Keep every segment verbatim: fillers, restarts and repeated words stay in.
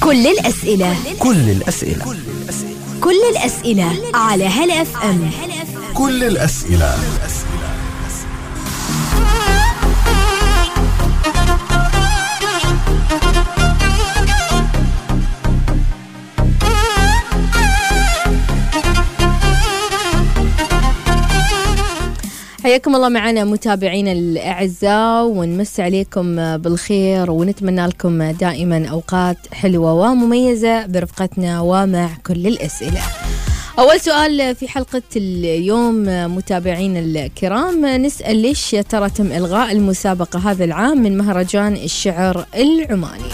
كل الأسئلة كل الأسئلة كل الأسئلة على هلا اف ام. كل الأسئلة. حياكم الله معنا متابعينا الأعزاء، ونمس عليكم بالخير ونتمنى لكم دائما أوقات حلوة ومميزة برفقتنا ومع كل الأسئلة. أول سؤال في حلقة اليوم متابعينا الكرام، نسأل ليش يا ترى تم إلغاء المسابقة هذا العام من مهرجان الشعر العماني؟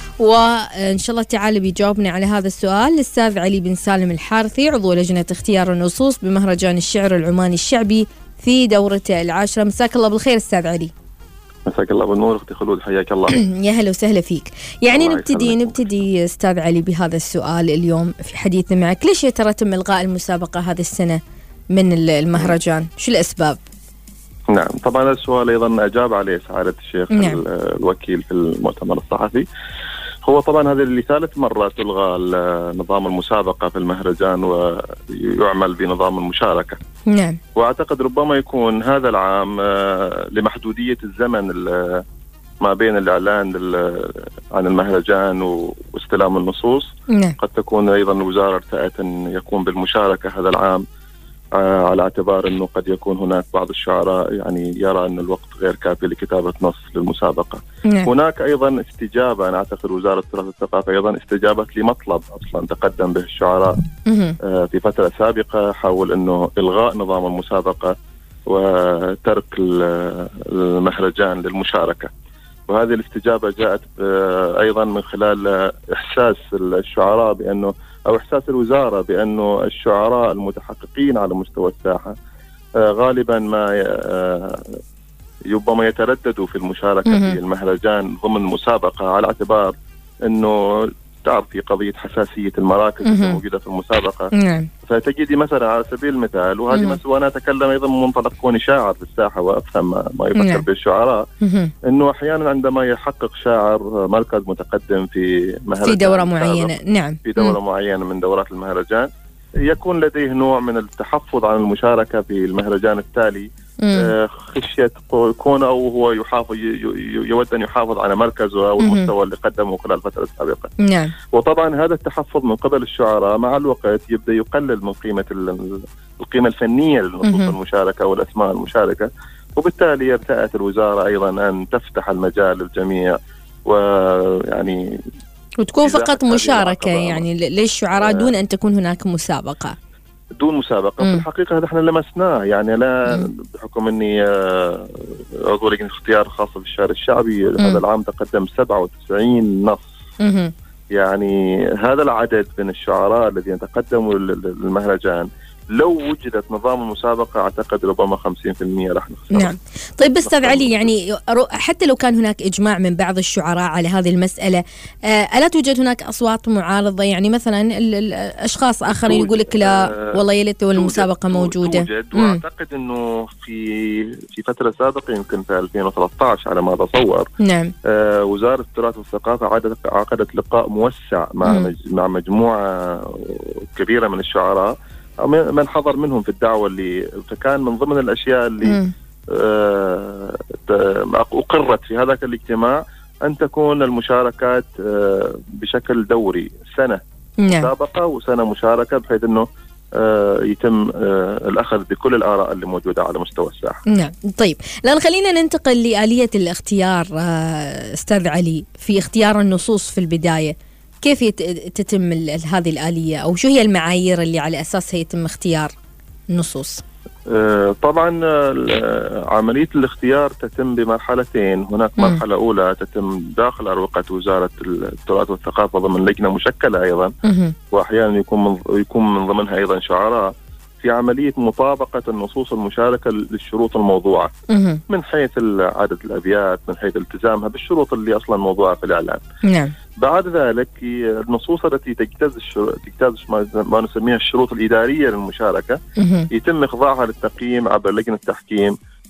وإن شاء الله تعالى بيجاوبنا على هذا السؤال الأستاذ علي بن سالم الحارثي، عضو لجنة اختيار النصوص بمهرجان الشعر العماني الشعبي في دورته العاشرة. مساك الله بالخير أستاذ علي. مساك الله بالنور أختي خلود، حياك الله. يا هلا وسهلا فيك. يعني نبتدي نبتدي أستاذ علي بهذا السؤال اليوم في حديثنا معك، ليش يا ترى تم إلغاء المسابقة هذه السنة من المهرجان؟ شو الأسباب؟ نعم طبعا السؤال أيضا أجاب عليه سعادة الشيخ نعم. الوكيل في المؤتمر الصحفي. هو طبعا هذه اللي ثالث مرة تلغى نظام المسابقة في المهرجان ويعمل بنظام المشاركة. نعم. وأعتقد ربما يكون هذا العام لمحدودية الزمن ما بين الإعلان عن المهرجان واستلام النصوص. نعم. قد تكون أيضا الوزارة ارتأت أن يكون بالمشاركة هذا العام، على اعتبار أنه قد يكون هناك بعض الشعراء يعني يرى أن الوقت غير كافي لكتابة نص للمسابقة. نعم. هناك أيضا استجابة، أنا أعتقد وزارة التراث والثقافة أيضا استجابت لمطلب أصلا تقدم به الشعراء آه في فترة سابقة، حول أنه إلغاء نظام المسابقة وترك المهرجان للمشاركة. وهذه الاستجابة جاءت آه أيضا من خلال إحساس الشعراء بأنه أو إحساس الوزارة بأنه الشعراء المتحققين على مستوى الساحة آه غالبا ما آه ربما يترددوا في المشاركة في المهرجان ضمن مسابقة، على اعتبار أنه تعرف في قضية حساسية المراكز الموجودة في المسابقة. نعم. فتجدي مثلا على سبيل المثال، وهذه مثلا وأنا أتكلم أيضا من منطلق كوني شاعر في الساحة وأفهم ما يفكر نعم. به الشعراء، أنه أحيانا عندما يحقق شاعر مركز متقدم في مهرجان في دورة معينة، نعم في دورة مم. معينة من دورات المهرجان، يكون لديه نوع من التحفظ عن المشاركة في المهرجان التالي، آه خشية كونه أو هو يحافظ يود أن يحافظ على مركزه أو المستوى اللي قدمه خلال الفترة السابقة. نعم. وطبعا هذا التحفظ من قبل الشعراء مع الوقت يبدأ يقلل من قيمة القيمة الفنية للنصوص المشاركة والأسماء المشاركة، وبالتالي ارتأت الوزارة أيضا أن تفتح المجال للجميع، ويعني وتكون فقط مشاركة يعني للشعراء دون أن تكون هناك مسابقة. دون مسابقة. في الحقيقة هذا احنا لمسناه، يعني لا مم. بحكم اني عضو لجنة اختيار خاصة في الشعر الشعبي مم. هذا العام تقدم سبعة وتسعين نص. مم. يعني هذا العدد من الشعراء الذين تقدموا للمهرجان لو وجدت نظام المسابقة أعتقد ربما خمسين بالمئة راح نخسر. نعم. طيب أستاذ علي، يعني حتى لو كان هناك إجماع من بعض الشعراء على هذه المسألة، ألا توجد هناك أصوات معارضة؟ يعني مثلا الأشخاص آخرين يقول لك لا والله يا ليت المسابقة موجودة. توجد. وأعتقد إنه في في فترة سابقة يمكن في ألفين وثلاثة عشر على ما أتصور، نعم آه وزارة التراث والثقافة عقدت عقدت لقاء موسع مع مم. مع مجموعة كبيرة من الشعراء من حضر منهم في الدعوة، اللي فكان من ضمن الأشياء اللي آه أقرت في هذاك الاجتماع أن تكون المشاركات آه بشكل دوري، سنة نعم. مسابقة وسنة مشاركة، بحيث أنه آه يتم آه الأخذ بكل الآراء اللي موجودة على مستوى الساحة. نعم. طيب الآن خلينا ننتقل لآلية الاختيار آه أستاذ علي، في اختيار النصوص في البداية كيف تتم هذه الآلية، أو شو هي المعايير اللي على أساسها يتم اختيار النصوص؟ آه طبعا عملية الاختيار تتم بمرحلتين. هناك م. مرحلة أولى تتم داخل أروقة وزارة التراث والثقافة ضمن لجنة مشكلة أيضا، م. وأحيانا يكون من يكون من ضمنها أيضا شعراء، في عملية مطابقة النصوص المشاركة للشروط الموضوعة م. من حيث عدد الأبيات، من حيث التزامها بالشروط اللي أصلا موضوعة في الإعلان. نعم. بعد ذلك النصوص التي تجتاز تجتاز ما نسميها الشروط الإدارية للمشاركة م. يتم إخضاعها للتقييم عبر لجنة التحكيم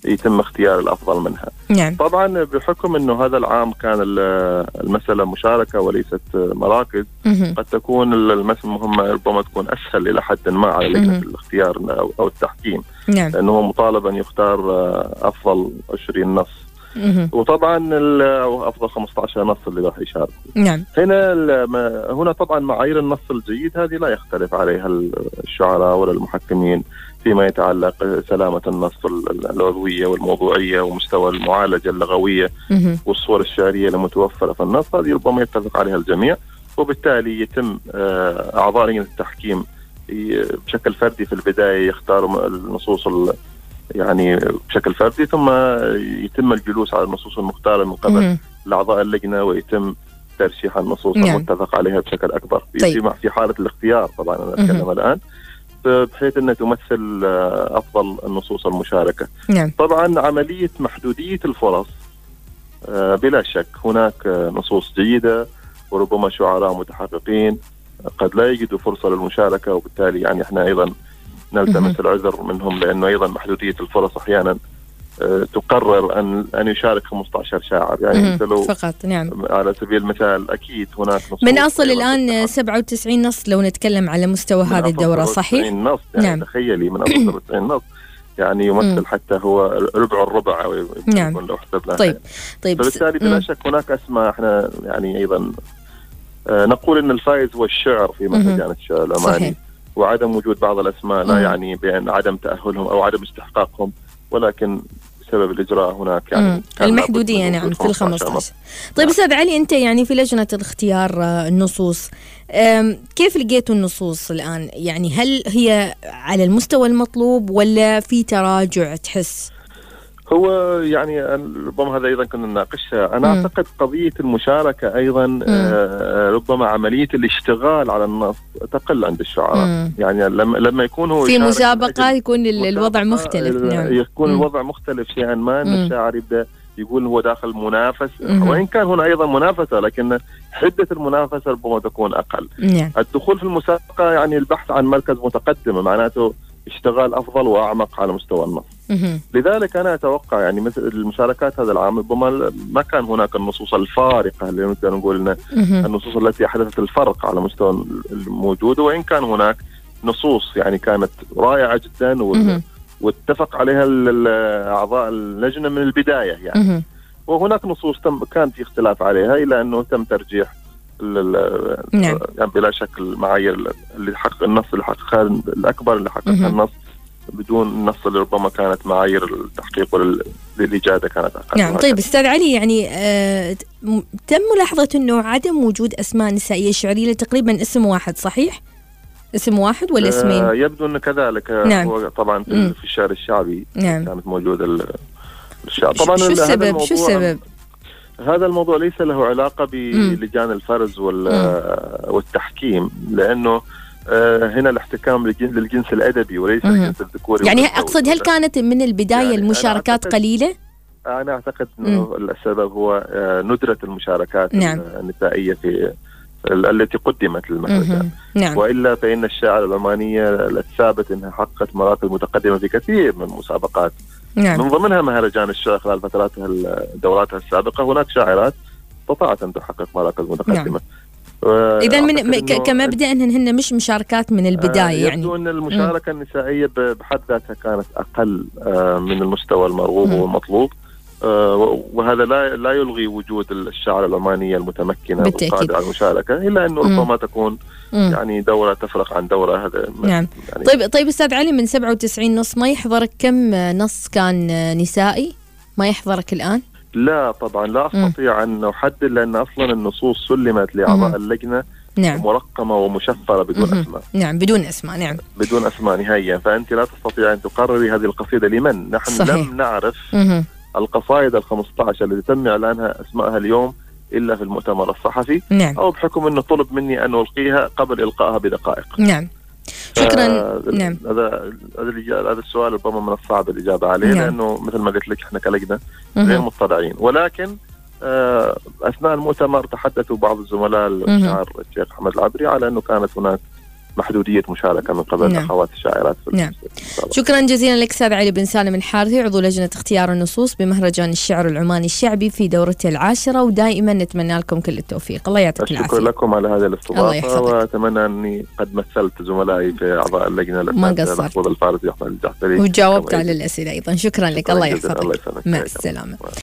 يتم اختيار الأفضل منها. نعم. طبعا بحكم أنه هذا العام كان المسألة مشاركة وليست مراكز، مهم. قد تكون المهمة ربما تكون أسهل إلى حد ما على لجنة الاختيار أو التحكيم، نعم. لأنه مطالب أن يختار أفضل عشرين نص، مهم. وطبعا أفضل خمسة عشر نص اللي راح يشاركوا. نعم. هنا هنا طبعا معايير النص الجيد هذه لا يختلف عليها الشعراء ولا المحكمين فيما يتعلق سلامة النص، العضوية والموضوعية ومستوى المعالجة اللغوية مهم. والصور الشعرية المتوفرة في النص، هذه ربما يتفق عليها الجميع، وبالتالي يتم أعضاء لجنة التحكيم بشكل فردي في البداية يختاروا النصوص يعني بشكل فردي، ثم يتم الجلوس على النصوص المختارة من قبل الأعضاء اللجنة ويتم ترشيح النصوص نعم. المتفق عليها بشكل أكبر. طيب. في حالة الاختيار طبعا أنا أتكلم الآن بحيث أنها تمثل أفضل النصوص المشاركة. نعم. طبعا عملية محدودية الفرص بلا شك هناك نصوص جيدة وربما شعراء متحققين قد لا يجدوا فرصة للمشاركة، وبالتالي يعني احنا أيضا نلتمس العذر منهم، لأنه أيضا محدودية الفرص أحيانا تقرر أن أن يشارك خمسة عشر شاعر يعني لو فقط. نعم. على سبيل المثال أكيد هناك نصوص من أصل الآن سبعة وتسعين نص لو نتكلم على مستوى هذه الدورة، صحيح؟ نص يعني نعم. تخيلي من أصل سبعة وتسعين نص يعني يمثل مم. حتى هو ربع الربع أو نعم. لو حسبنا. طيب طيب فبالتالي بلا شك هناك أسماء احنا يعني أيضا آه نقول أن الفائز هو الشعر في مهرجان الشعر العماني، وعدم وجود بعض الأسماء لا يعني بأن عدم تأهلهم أو عدم استحقاقهم، ولكن بسبب الإجراء هناك يعني المحدودية نعم في الخمسة عشر. طيب أستاذ علي، أنت يعني في لجنة الاختيار النصوص كيف لقيتوا النصوص الآن؟ يعني هل هي على المستوى المطلوب ولا في تراجع تحس؟ هو يعني ربما هذا أيضا كنا نناقشها. أنا م. أعتقد قضية المشاركة أيضا آه ربما عملية الاشتغال على النص تقل عند الشعراء. م. يعني لما لما يكون في مسابقة يكون الوضع مختلف. نعم. يكون م. الوضع مختلف شيئا ما، أن الشاعر يبدأ يقول هو داخل منافس، م. وإن كان هنا أيضا منافسة لكن حدة المنافسة ربما تكون أقل. نعم. الدخول في المسابقة يعني البحث عن مركز متقدم، معناته اشتغال أفضل وأعمق على مستوى النص. لذلك أنا أتوقع يعني مثل المشاركات هذا العام ربما ما كان هناك النصوص الفارقة اللي نقدر نقول إن النصوص التي حدثت الفرق على مستوى الموجود، وإن كان هناك نصوص يعني كانت رائعة جدا واتفق عليها أعضاء اللجنة من البداية يعني، وهناك نصوص تم كان في اختلاف عليها إلى أنه تم ترجيح نعم. يعني بلا شك المعايير اللي حقق النص اللي حققها الأكبر اللي حققها النص بدون النص اللي ربما كانت معايير التحقيق والإجادة كانت أقل. نعم. طيب أستاذ علي، يعني آه تم ملاحظة أنه عدم وجود أسماء نسائية شعرية تقريبا اسم واحد، صحيح؟ اسم واحد ولا اسمين؟ آه يبدو أن كذلك. نعم. هو طبعا في, في الشعر الشعبي نعم. كانت موجودة الشعر. طبعا شو السبب؟ شو السبب؟ هذا الموضوع ليس له علاقة بلجان الفرز والتحكيم، لأنه هنا الاحتكام للجنس الأدبي وليس الجنس الذكوري. يعني أقصد هل كانت من البداية يعني المشاركات أنا قليلة؟ أنا أعتقد أنه السبب هو ندرة المشاركات نعم. النسائية في التي قدمت للمهرجان. نعم. وإلا فإن الشاعر العمانية الثابت أنها حققت مراكز متقدمة في كثير من المسابقات. نعم. من ضمنها مهرجان الشعر خلال فتراتها دوراتها السابقة هناك شاعرات استطاعت أن تحقق مراكز متقدمة. نعم. إذا من كمبدأ أنهن مش مشاركات من البداية. يعني يبدو أن المشاركة م. النسائية بحد ذاتها كانت أقل من المستوى المرغوب م. والمطلوب، وهذا لا لا يلغي وجود الشاعر العمانية المتمكنة والقادرة على المشاركة، إلا أنه ربما تكون يعني دورة تفرق عن دورة. هذا نعم. يعني طيب طيب أستاذ علي، من سبعة وتسعين نص ما يحضرك كم نص كان نسائي؟ ما يحضرك الآن؟ لا طبعا لا أستطيع أن أحدد، لأن أصلا النصوص سلمت لأعضاء اللجنة نعم. مرقمة ومشفرة بدون مم. أسماء. نعم بدون أسماء. نعم بدون أسماء نهائيا، فأنت لا تستطيع أن تقرري هذه القصيدة لمن. نحن صحيح. لم نعرف مم. القصائد الخمسة عشر التي تم إعلانها أسمائها اليوم إلا في المؤتمر الصحفي. نعم. أو بحكم أنه طلب مني أن ألقيها قبل إلقائها بدقائق. نعم شكرا. نعم. هذا هذا السؤال ربما من الصعب الإجابة عليه. نعم. لأنه مثل ما قلت لك إحنا كلجنة غير مطلعين، ولكن أثناء المؤتمر تحدثوا بعض الزملاء الشاعر الشيخ أحمد العبري على أنه كانت هناك محدودية مشاركة من قبل نعم. أخوات الشاعرات. نعم. شكرا جزيلا لك أستاذ علي بن سالم الحارثي، عضو لجنة اختيار النصوص بمهرجان الشعر العماني الشعبي في دورته العاشرة، ودائما نتمنى لكم كل التوفيق. الله يعطيك العافية. شكرا لكم على هذه الاستضافة، وأتمنى أني قد مثلت زملائي في أعضاء اللجنة الأستاذ الفارسي أحمد الجعفري وجاوبت على الأسئلة أيضا. شكرا لك. الله يحفظك. الله يسلمك. مع السلامة.